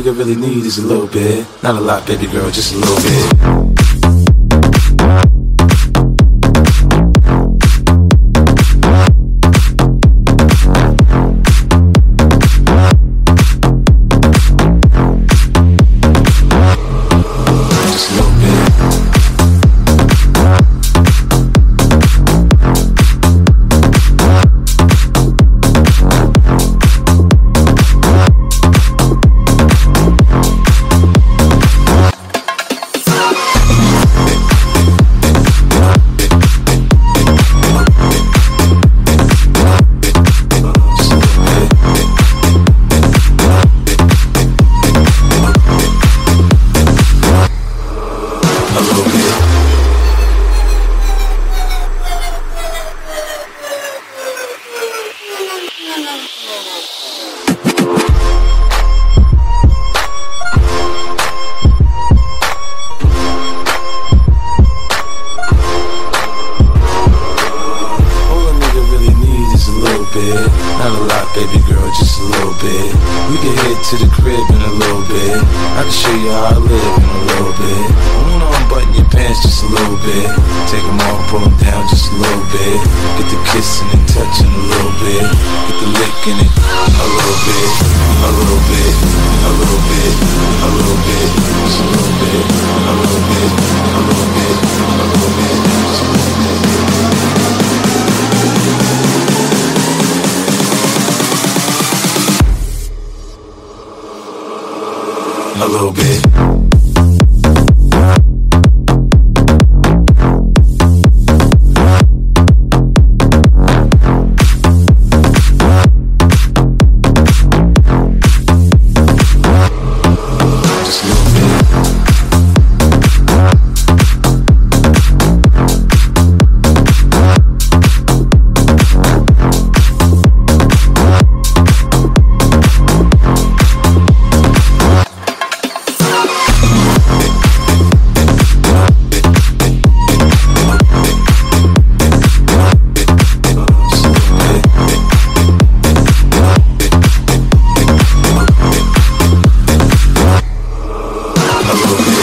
nigga really need is a little bit. Not a lot, baby girl, just a little bit. Not a lot, baby girl, just a little bit. We can head to the crib in a little bit. I can show you how I live in a little bit. I wanna unbutton your pants just a little bit. Take them off, pull them down just a little bit. Get the kissing and touching a little bit. Get the licking it a little bit. A little bit, a little bit, a little bit, just a little bit, a little bit, a little bit, a little bit, just a little bit. A little bit. A little bit.